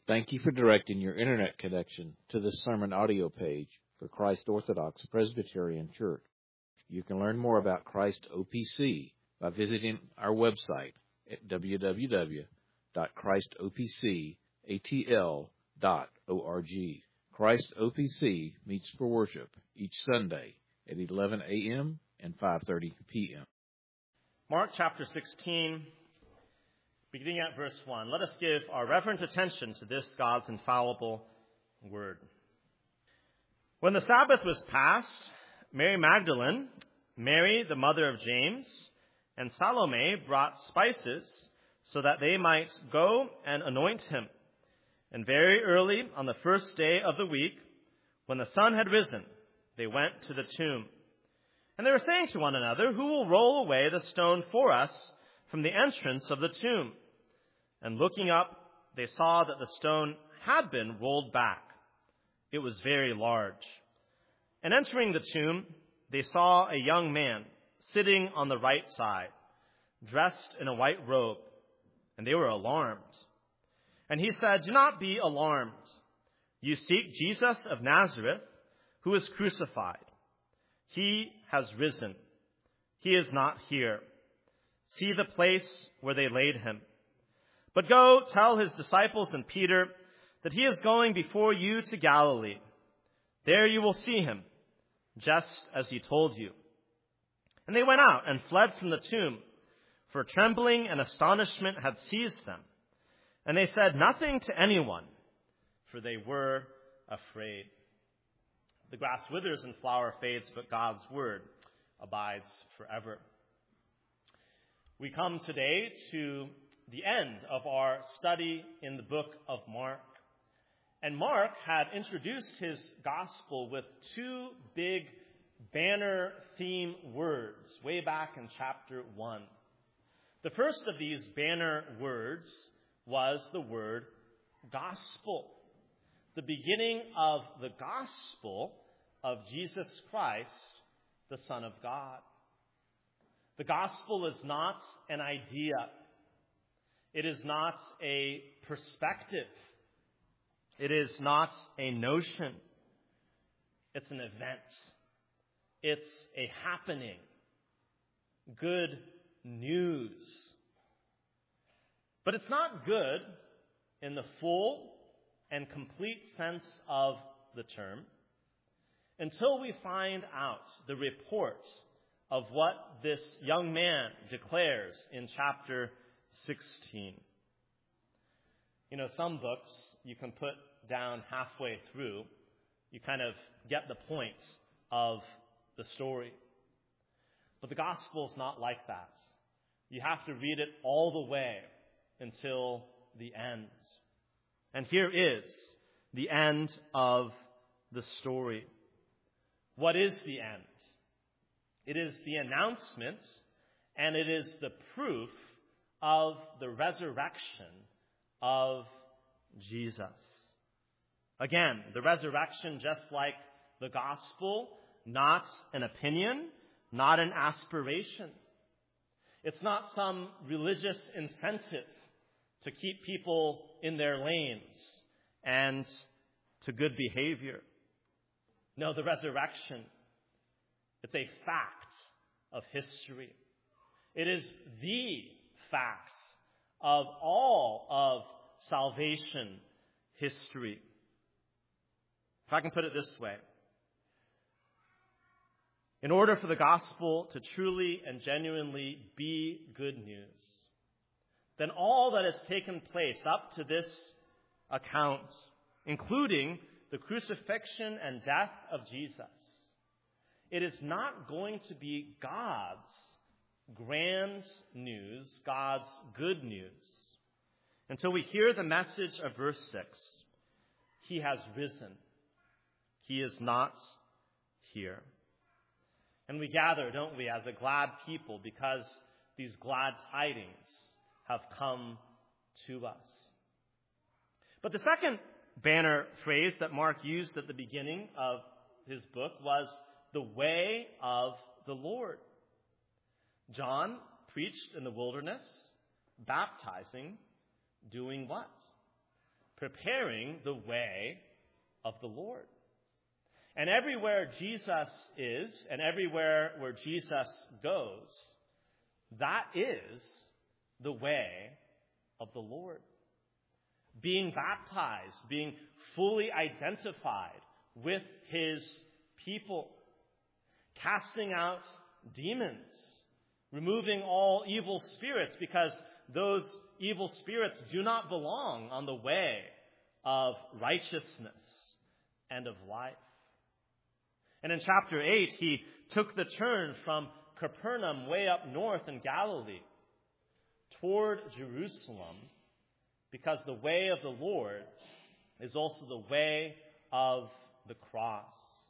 Thank you for directing your internet connection to this sermon audio page for Christ Orthodox Presbyterian Church. You can learn more about Christ OPC by visiting our website at www.christopcatl.org. Christ OPC meets for worship each Sunday at 11 a.m. and 5:30 p.m. Mark chapter 16, beginning at verse 1. Let us give our reverent attention to this God's infallible word. When the Sabbath was past, Mary Magdalene, Mary the mother of James, and Salome brought spices so that they might go and anoint him. And very early on the first day of the week, when the sun had risen, they went to the tomb. And they were saying to one another, "Who will roll away the stone for us from the entrance of the tomb?" And looking up, they saw that the stone had been rolled back. It was very large. And entering the tomb, they saw a young man sitting on the right side, dressed in a white robe, and they were alarmed. And he said, "Do not be alarmed. You seek Jesus of Nazareth, who was crucified. He has risen. He is not here. See the place where they laid him. But go tell his disciples and Peter that he is going before you to Galilee. There you will see him, just as he told you." And they went out and fled from the tomb, for trembling and astonishment had seized them. And they said nothing to anyone, for they were afraid. The grass withers and flower fades, but God's word abides forever. We come today to the end of our study in the book of Mark. And Mark had introduced his gospel with two big banner theme words way back in chapter 1. The first of these banner words was the word gospel, the beginning of the gospel of Jesus Christ, the Son of God. The gospel is not an idea. It is not a perspective. It is not a notion. It's an event. It's a happening. Good news. But it's not good in the full and complete sense of the term until we find out the report of what this young man declares in chapter 16. You know, some books you can put down halfway through. You kind of get the point of the story. But the gospel is not like that. You have to read it all the way until the end. And here is the end of the story. What is the end? It is the announcement and it is the proof of the resurrection of Jesus. Again, the resurrection, just like the gospel, not an opinion, not an aspiration. It's not some religious incentive to keep people in their lanes and to good behavior. No, the resurrection, it's a fact of history. It is the fact of all of salvation history. If I can put it this way, in order for the gospel to truly and genuinely be good news, then all that has taken place up to this account, including the crucifixion and death of Jesus, it is not going to be God's grand news, God's good news, until we hear the message of verse 6. He has risen. He is not here. And we gather, don't we, as a glad people because these glad tidings have come to us. But the second banner phrase that Mark used at the beginning of his book was the way of the Lord. John preached in the wilderness, baptizing, doing what? preparing the way of the Lord. And everywhere Jesus is, and everywhere where Jesus goes, that is the way of the Lord. Being baptized, being fully identified with his people, casting out demons, removing all evil spirits, because those evil spirits do not belong on the way of righteousness and of life. And in chapter 8, he took the turn from Capernaum way up north in Galilee toward Jerusalem, because the way of the Lord is also the way of the cross.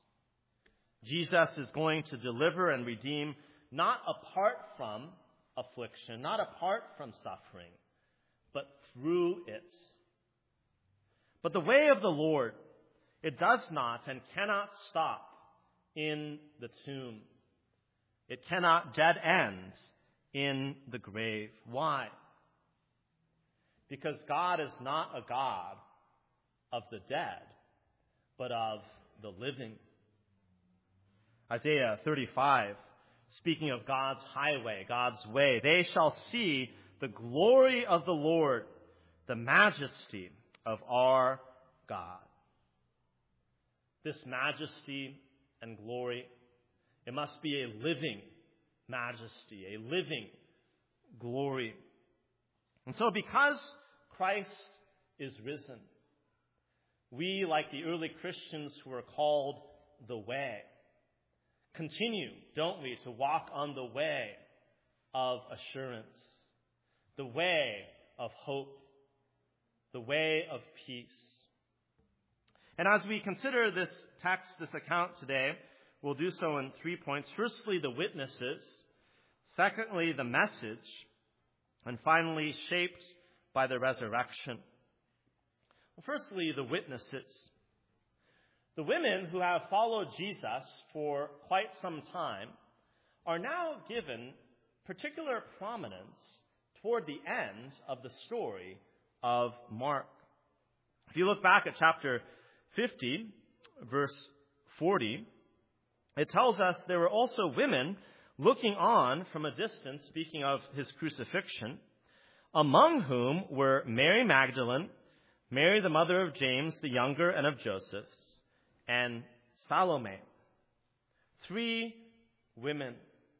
Jesus is going to deliver and redeem not apart from affliction, not apart from suffering, but through it. But the way of the Lord, it does not and cannot stop in the tomb. It cannot dead end in the grave. Why? Because God is not a God of the dead, but of the living. Isaiah 35, speaking of God's highway, God's way, they shall see the glory of the Lord, the majesty of our God. This majesty and glory, it must be a living majesty, a living glory. And so because Christ is risen, we, like the early Christians who are called the way, continue, don't we, to walk on the way of assurance, the way of hope, the way of peace. And as we consider this text, this account today, we'll do so in 3 points. Firstly, the witnesses. Secondly, the message. And finally, shaped by the resurrection. Well, firstly, the witnesses. The women who have followed Jesus for quite some time are now given particular prominence toward the end of the story of Mark. If you look back at chapter 50, verse 40, it tells us there were also women looking on from a distance, speaking of his crucifixion, among whom were Mary Magdalene, Mary the mother of James the younger and of Joseph, and Salome. 3 women.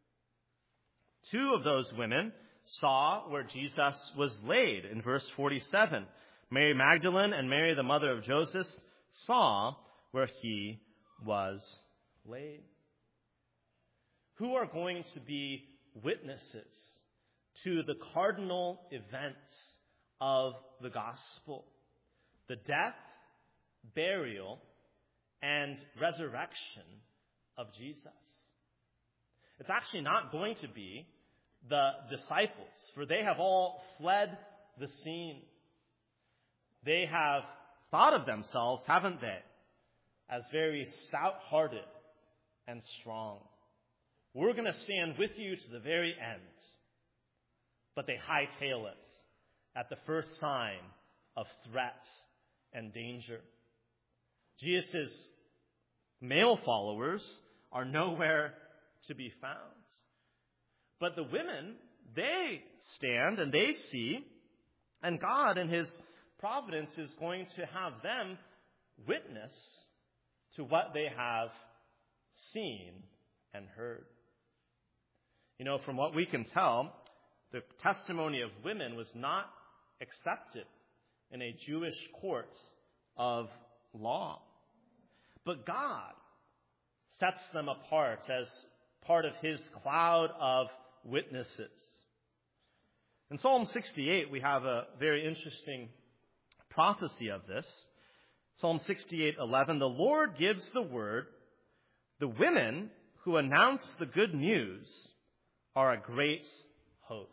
2 of those women saw where Jesus was laid in verse 47. Mary Magdalene and Mary the mother of Joseph saw where he was laid. Who are going to be witnesses to the cardinal events of the gospel? The death, burial, and resurrection of Jesus. It's actually not going to be the disciples, for they have all fled the scene. They have thought of themselves, haven't they, as very stout-hearted and strong. We're going to stand with you to the very end. But they hightail it at the first sign of threat and danger. Jesus' male followers are nowhere to be found. But the women, they stand and they see, and God in his providence is going to have them witness to what they have seen and heard. You know, from what we can tell, the testimony of women was not accepted in a Jewish court of law. But God sets them apart as part of his cloud of witnesses. In Psalm 68, we have a very interesting prophecy of this. Psalm 68:11, the Lord gives the word. The women who announce the good news are a great host.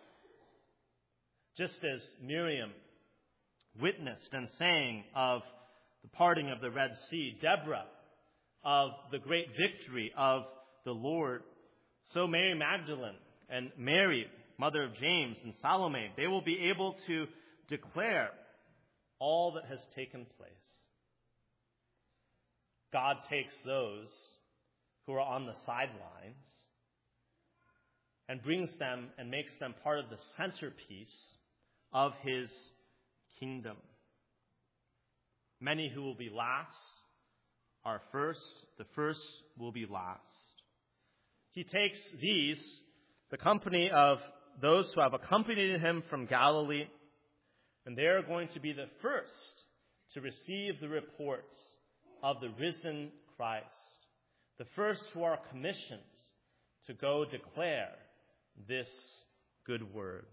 Just as Miriam witnessed and sang of the parting of the Red Sea, Deborah of the great victory of the Lord, so Mary Magdalene and Mary, mother of James, and Salome, they will be able to declare all that has taken place. God takes those who are on the sidelines and brings them and makes them part of the centerpiece of his kingdom. Many who will be last are first. The first will be last. He takes these, the company of those who have accompanied him from Galilee, and they are going to be the first to receive the reports of the risen Christ, the first who are commissioned to go declare this good word.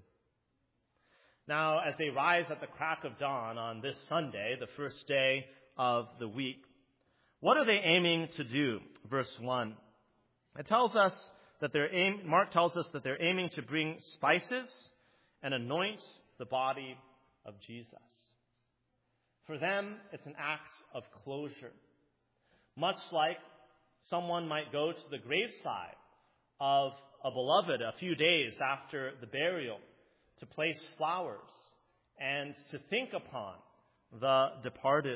Now, as they rise at the crack of dawn on this Sunday, the first day of the week, what are they aiming to do? Verse 1. It tells us that Mark tells us that they're aiming to bring spices and anoint the body of Jesus. For them, it's an act of closure. Much like someone might go to the graveside of a beloved a few days after the burial to place flowers and to think upon the departed.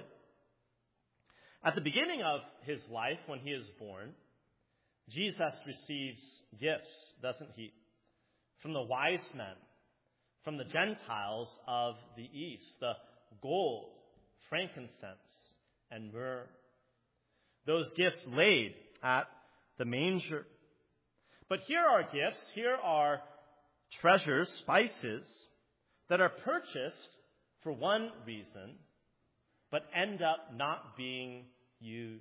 At the beginning of his life, when he is born, Jesus receives gifts, doesn't he? From the wise men, from the Gentiles of the East, the gold, frankincense, and myrrh. Those gifts laid at the manger. But here are gifts, here are treasures, spices, that are purchased for one reason, but end up not being used.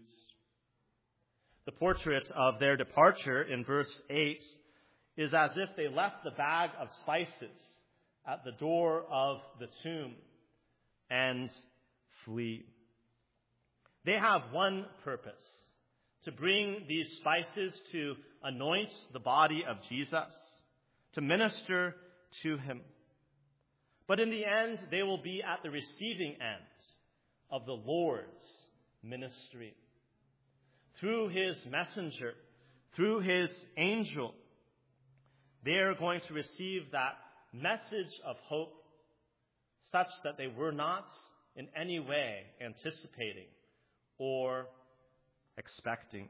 The portrait of their departure in verse 8 is as if they left the bag of spices at the door of the tomb and flee. They have one purpose, to bring these spices to anoint the body of Jesus, to minister to him. But in the end, they will be at the receiving end of the Lord's ministry. Through his messenger, through his angel, they are going to receive that message of hope such that they were not in any way anticipating or expecting.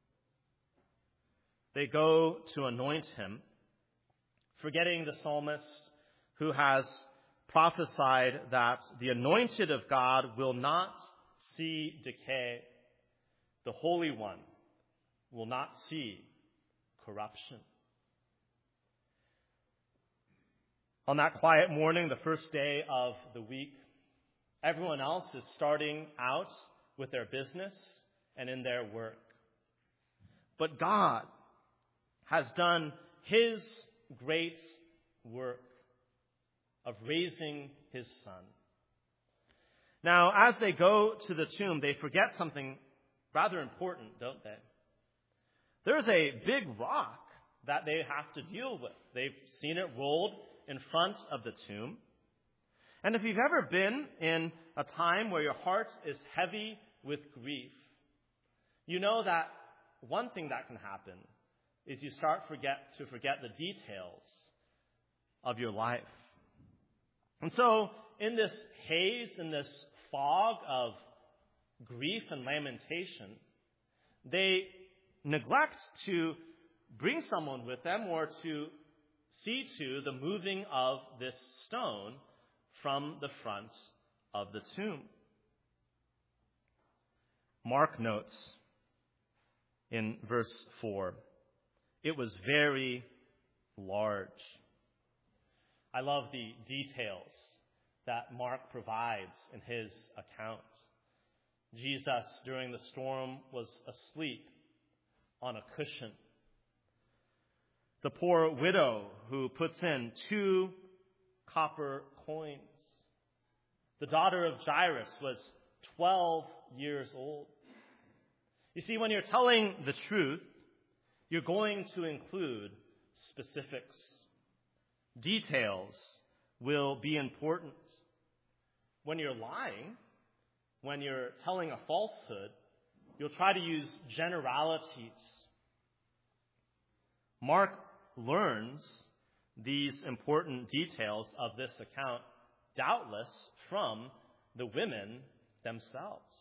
They go to anoint him, forgetting the psalmist who has prophesied that the anointed of God will not see decay. The Holy One will not see corruption. On that quiet morning, the first day of the week, everyone else is starting out with their business and in their work. But God has done his great work of raising his Son. Now, as they go to the tomb, they forget something rather important, don't they? There's a big rock that they have to deal with. They've seen it rolled in front of the tomb. And if you've ever been in a time where your heart is heavy with grief, you know that one thing that can happen is you start to forget the details of your life. And so, in this haze, in this fog of grief and lamentation, they neglect to bring someone with them or to see to the moving of this stone from the front of the tomb. Mark notes in verse 4, it was very large. I love the details that Mark provides in his account. Jesus, during the storm, was asleep on a cushion. The poor widow who puts in 2 copper coins. The daughter of Jairus was 12 years old. You see, when you're telling the truth, you're going to include specifics. Details will be important. When you're lying, when you're telling a falsehood, you'll try to use generalities. Mark learns these important details of this account, doubtless from the women themselves.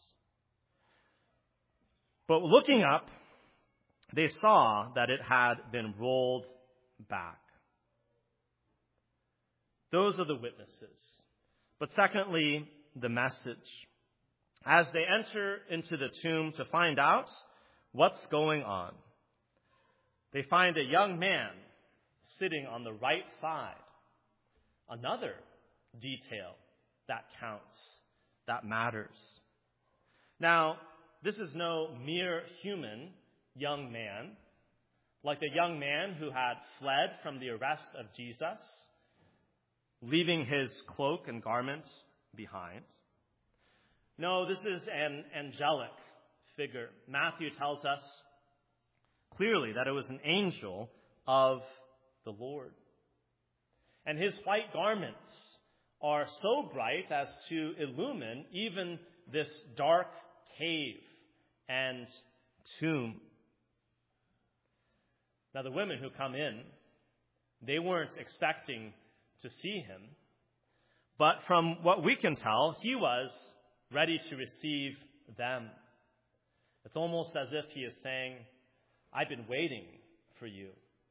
But looking up, they saw that it had been rolled back. Those are the witnesses. But secondly, the message. As they enter into the tomb to find out what's going on, they find a young man sitting on the right side. Another detail that counts, that matters. Now, this is no mere human young man, like the young man who had fled from the arrest of Jesus, leaving his cloak and garments behind. No, this is an angelic figure. Matthew tells us clearly that it was an angel of the Lord. And his white garments are so bright as to illumine even this dark cave and tomb. Now, the women who come in, they weren't expecting to see him. But from what we can tell, he was ready to receive them. It's almost as if he is saying, I've been waiting for you.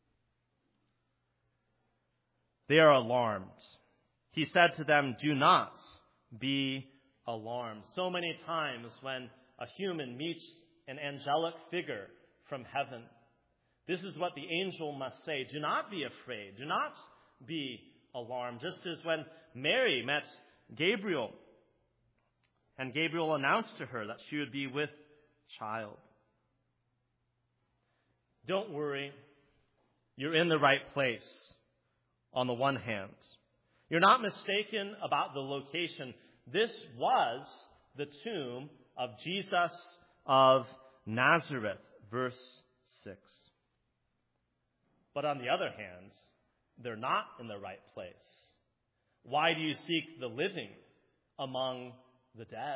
They are alarmed. He said to them, do not be alarmed. So many times when a human meets an angelic figure from heaven, this is what the angel must say. Do not be afraid. Do not be alarmed. Just as when Mary met Gabriel, and Gabriel announced to her that she would be with child. Don't worry. You're in the right place on the one hand. You're not mistaken about the location. This was the tomb of Jesus of Nazareth, verse 6. But on the other hand, they're not in the right place. Why do you seek the living among the dead?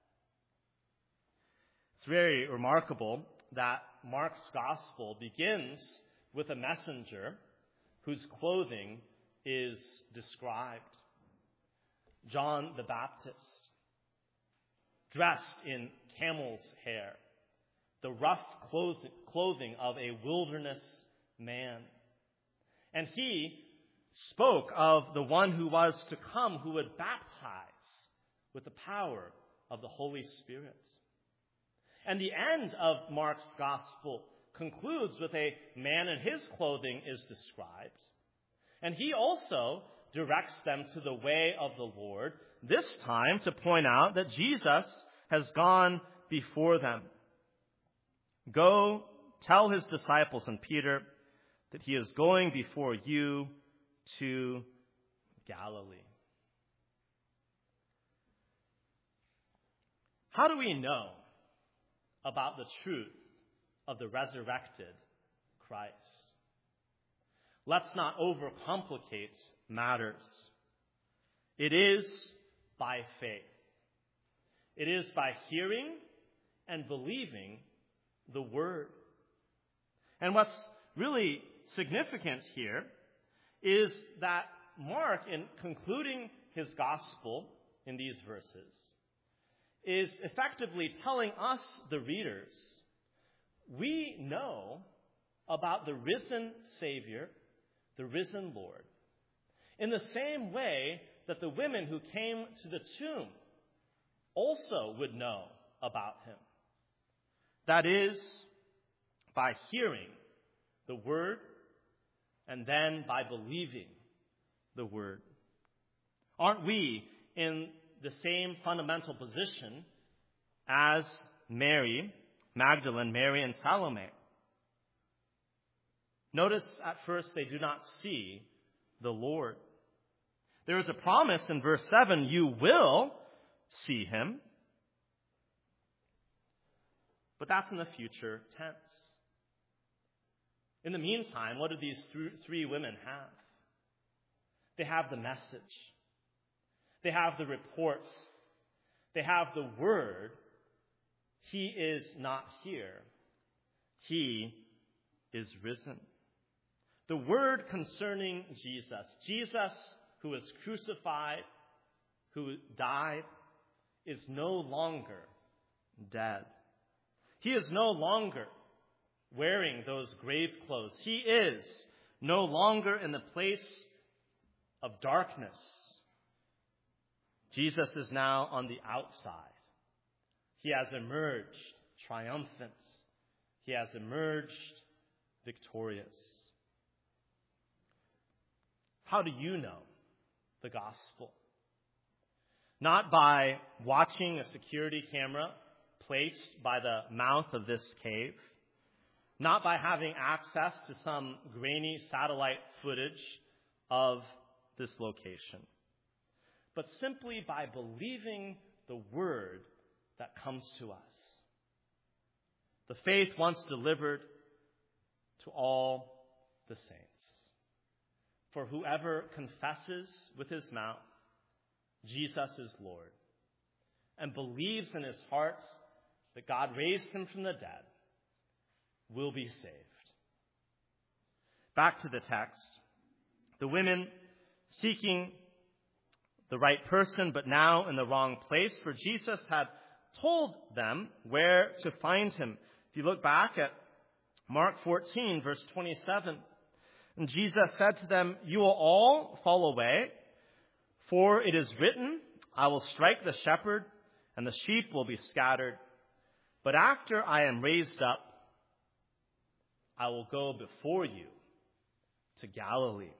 It's very remarkable that Mark's gospel begins with a messenger whose clothing is described. John the Baptist, dressed in camel's hair, the rough clothing of a wilderness man. And he spoke of the one who was to come, who would baptize with the power of the Holy Spirit. And the end of Mark's gospel concludes with a man in his clothing is described. And he also directs them to the way of the Lord, this time to point out that Jesus has gone before them. Go tell his disciples and Peter that he is going before you to Galilee. How do we know about the truth of the resurrected Christ? Let's not overcomplicate matters. It is by faith. It is by hearing and believing the word. And what's really significant here is that Mark, in concluding his gospel in these verses, is effectively telling us, the readers, we know about the risen Savior, the risen Lord, in the same way that the women who came to the tomb also would know about him. That is, by hearing the word and then by believing the word. Aren't we in the same fundamental position as Mary, Magdalene, Mary, and Salome? Notice at first they do not see the Lord. There is a promise in verse 7, you will see him. But that's in the future tense. In the meantime, what do these three women have? They have the message. They have the reports. They have the word. He is not here. He is risen. The word concerning Jesus. Jesus who was crucified, who died, is no longer dead. He is no longer wearing those grave clothes. He is no longer in the place of darkness. Jesus is now on the outside. He has emerged triumphant. He has emerged victorious. How do you know the gospel? Not by watching a security camera placed by the mouth of this cave, not by having access to some grainy satellite footage of this location, but simply by believing the word that comes to us. The faith once delivered to all the saints. For whoever confesses with his mouth Jesus is Lord and believes in his heart that God raised him from the dead will be saved. Back to the text. The women seeking the right person, but now in the wrong place, for Jesus had told them where to find him. If you look back at Mark 14, verse 27, and Jesus said to them, "You will all fall away, for it is written, I will strike the shepherd, and the sheep will be scattered. But after I am raised up, I will go before you to Galilee."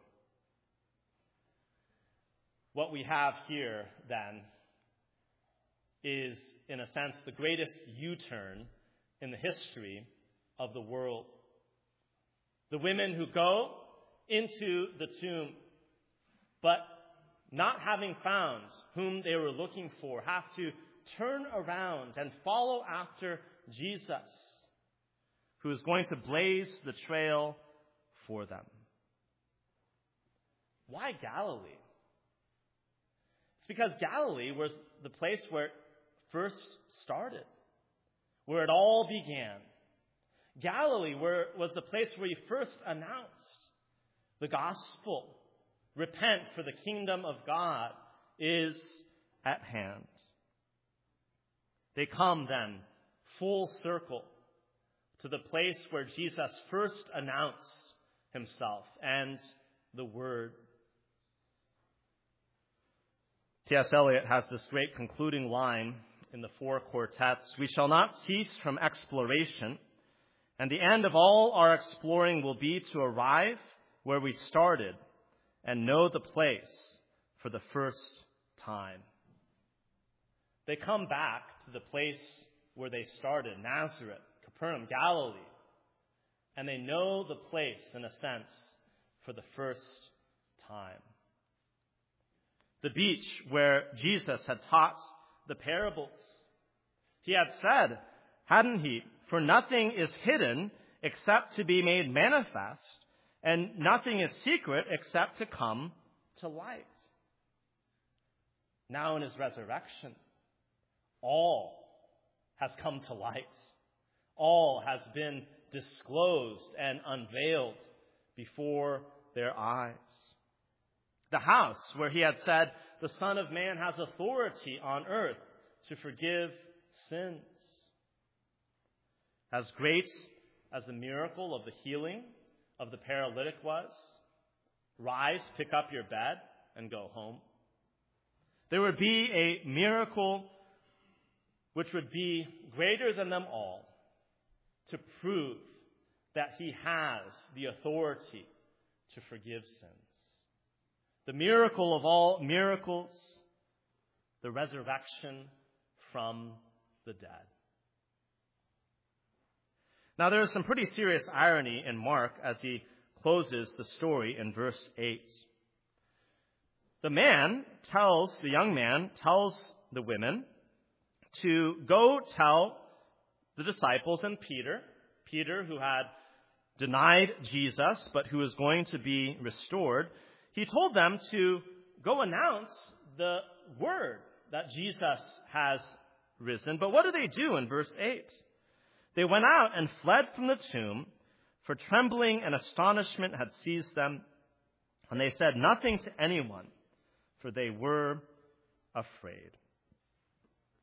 What we have here, then, is, in a sense, the greatest U-turn in the history of the world. The women who go into the tomb, but not having found whom they were looking for, have to turn around and follow after Jesus, who is going to blaze the trail for them. Why Galilee? It's because Galilee was the place where it first started, where it all began. Galilee was the place where he first announced the gospel. Repent, for the kingdom of God is at hand. They come then full circle to the place where Jesus first announced himself and the word. T.S. Eliot has this great concluding line in the four quartets: "We shall not cease from exploration, and the end of all our exploring will be to arrive where we started and know the place for the first time." They come back to the place where they started, Nazareth, Capernaum, Galilee, and they know the place, in a sense, for the first time. The beach where Jesus had taught the parables. He had said, hadn't he, "For nothing is hidden except to be made manifest, and nothing is secret except to come to light." Now in his resurrection, all has come to light. All has been disclosed and unveiled before their eyes. The house where he had said, "The Son of Man has authority on earth to forgive sins." As great as the miracle of the healing of the paralytic was, rise, pick up your bed, and go home, there would be a miracle which would be greater than them all, to prove that he has the authority to forgive sins. The miracle of all miracles, the resurrection from the dead. Now there is some pretty serious irony in Mark as he closes the story in verse 8. The young man tells the women to go tell the disciples and Peter, who had denied Jesus, but who was going to be restored. He told them to go announce the word that Jesus has risen. But what do they do in verse 8? They went out and fled from the tomb, for trembling and astonishment had seized them, and they said nothing to anyone, for they were afraid.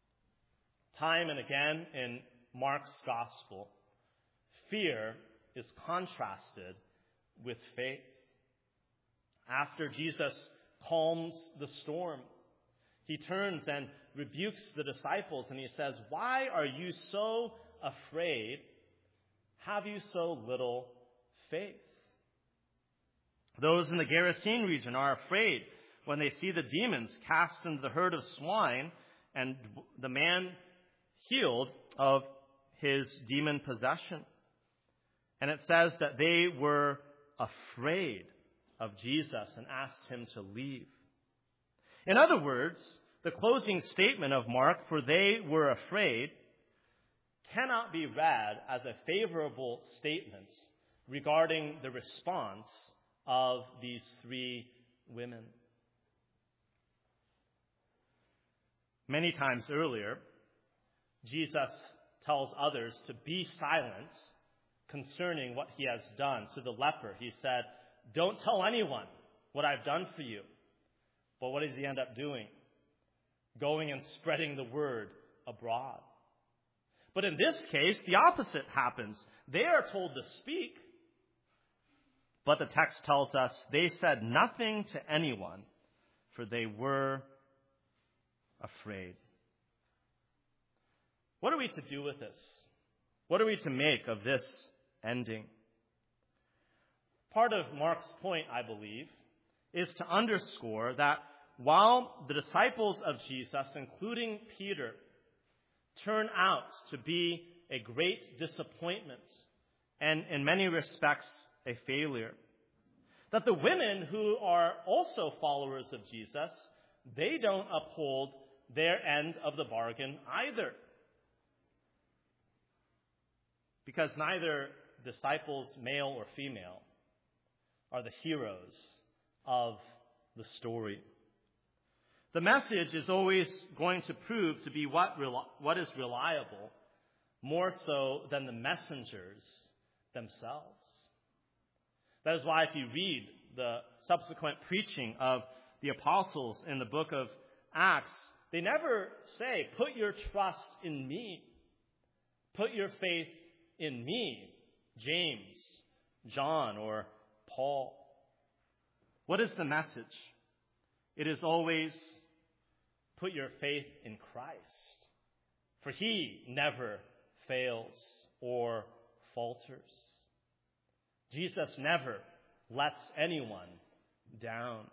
Time and again in Mark's gospel, fear is contrasted with faith. After Jesus calms the storm, he turns and rebukes the disciples and he says, "Why are you so afraid? Have you so little faith?" Those in the Gerasene region are afraid when they see the demons cast into the herd of swine and the man healed of his demon possession. And it says that they were afraid of Jesus and asked him to leave. In other words, the closing statement of Mark, "for they were afraid," cannot be read as a favorable statement regarding the response of these three women. Many times earlier, Jesus tells others to be silent concerning what he has done. To the leper, he said, "Don't tell anyone what I've done for you." But what does he end up doing? Going and spreading the word abroad. But in this case, the opposite happens. They are told to speak, but the text tells us they said nothing to anyone, for they were afraid. What are we to do with this? What are we to make of this ending? Part of Mark's point, I believe, is to underscore that while the disciples of Jesus, including Peter, turn out to be a great disappointment and in many respects a failure, that the women who are also followers of Jesus, they don't uphold their end of the bargain either. Because neither disciples, male or female, are the heroes of the story. The message is always going to prove to be what is reliable, more so than the messengers themselves. That is why if you read the subsequent preaching of the apostles in the book of Acts, they never say, "Put your trust in me. Put your faith in me," James, John, or Paul. What is the message? It is always, put your faith in Christ, for he never fails or falters. Jesus never lets anyone down.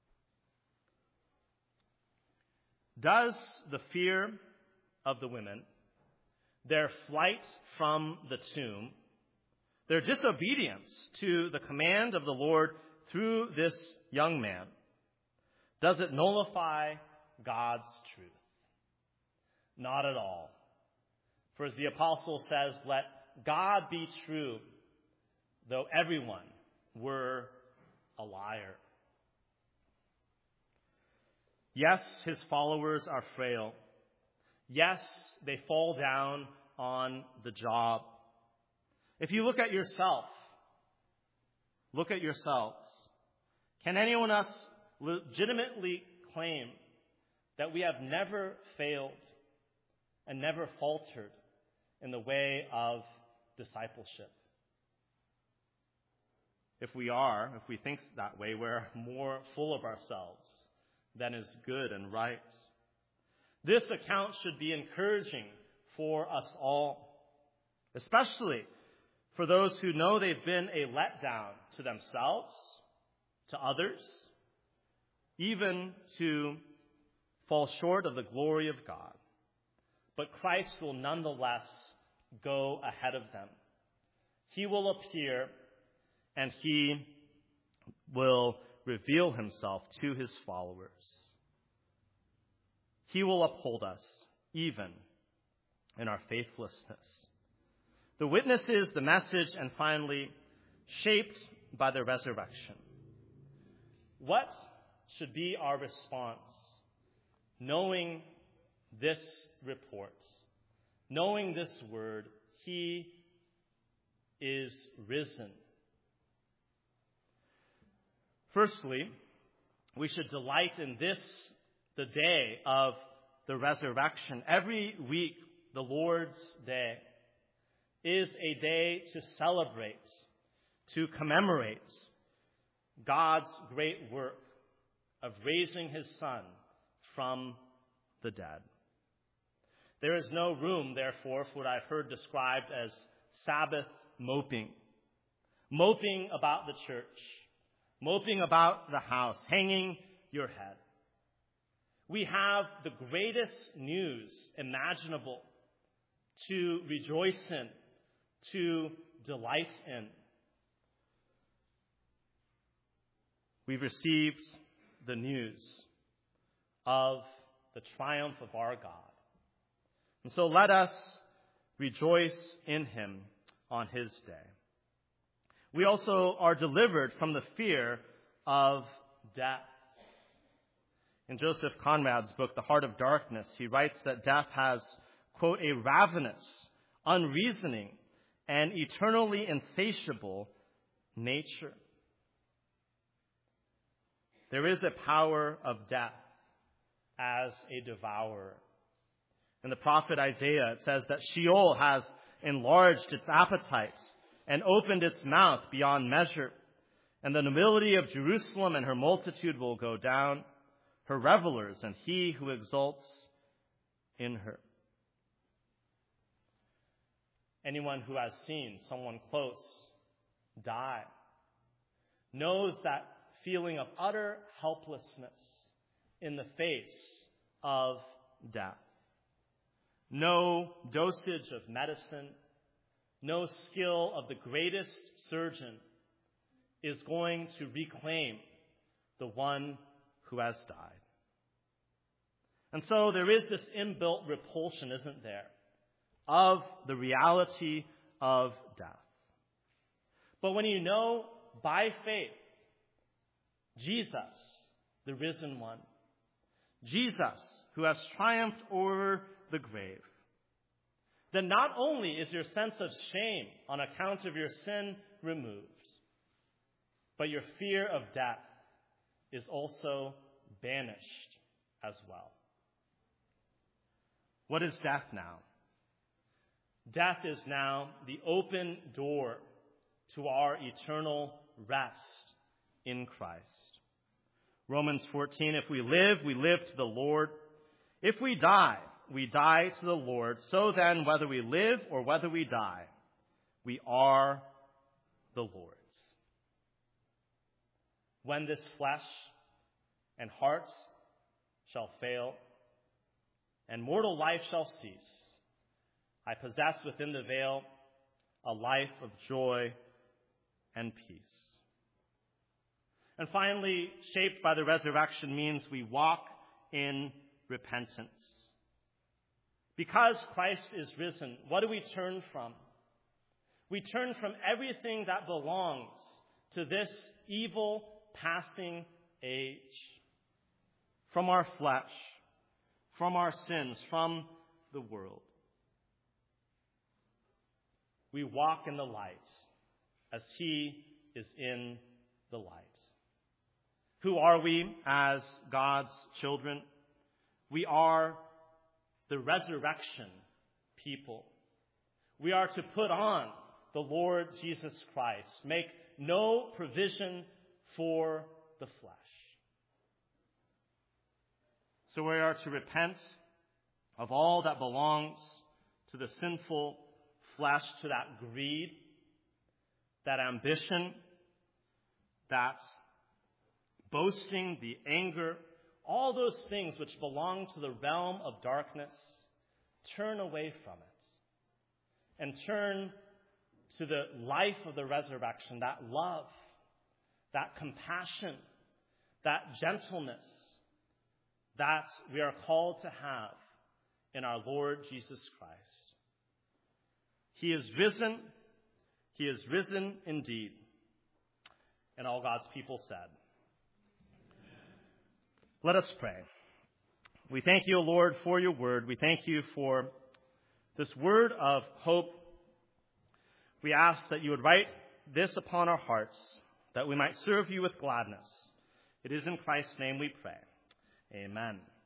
Does the fear of the women, their flight from the tomb, their disobedience to the command of the Lord through this young man, does it nullify God's truth? Not at all. For as the apostle says, "Let God be true, though everyone were a liar." Yes, his followers are frail. Yes, they fall down on the job. If you look at yourself, look at yourselves. Can anyone else legitimately claim that we have never failed and never faltered in the way of discipleship? If we think that way, we're more full of ourselves than is good and right. This account should be encouraging for us all, especially for those who know they've been a letdown to themselves, to others, even to fall short of the glory of God. But Christ will nonetheless go ahead of them. He will appear and he will reveal himself to his followers. He will uphold us even in our faithlessness. The witnesses, the message, and finally, shaped by the resurrection. What should be our response, knowing this report, knowing this word, he is risen? Firstly, we should delight in this, the day of the resurrection. Every week the Lord's Day, is a day to celebrate, to commemorate God's great work of raising his Son from the dead. There is no room, therefore, for what I've heard described as Sabbath moping. Moping about the church, moping about the house, hanging your head. We have the greatest news imaginable to rejoice in, to delight in. We've received the news of the triumph of our God. And so let us rejoice in him on his day. We also are delivered from the fear of death. In Joseph Conrad's book, The Heart of Darkness, he writes that death has, quote, a ravenous, unreasoning, and eternally insatiable nature. There is a power of death as a devourer. In the prophet Isaiah, it says that Sheol has enlarged its appetite and opened its mouth beyond measure, and the nobility of Jerusalem and her multitude will go down, her revelers and he who exults in her. Anyone who has seen someone close die knows that feeling of utter helplessness in the face of death. No dosage of medicine, no skill of the greatest surgeon is going to reclaim the one who has died. And so there is this inbuilt repulsion, isn't there, of the reality of death. But when you know by faith Jesus, the risen one, Jesus who has triumphed over the grave, then not only is your sense of shame on account of your sin removed, but your fear of death is also banished as well. What is death now? Death is now the open door to our eternal rest in Christ. Romans 14, if we live to the Lord. If we die to the Lord. So then, whether we live or whether we die, we are the Lord's. When this flesh and hearts shall fail, and mortal life shall cease, I possess within the veil a life of joy and peace. And finally, shaped by the resurrection means we walk in repentance. Because Christ is risen, what do we turn from? We turn from everything that belongs to this evil, passing age. From our flesh, from our sins, from the world. We walk in the light as he is in the light. Who are we as God's children? We are the resurrection people. We are to put on the Lord Jesus Christ. Make no provision for the flesh. So we are to repent of all that belongs to the sinful flesh, to that greed, that ambition, that boasting, the anger, all those things which belong to the realm of darkness. Turn away from it and turn to the life of the resurrection, that love, that compassion, that gentleness that we are called to have in our Lord Jesus Christ. He is risen. He is risen indeed. And all God's people said, let us pray. We thank you, O Lord, for your word. We thank you for this word of hope. We ask that you would write this upon our hearts, that we might serve you with gladness. It is in Christ's name we pray. Amen.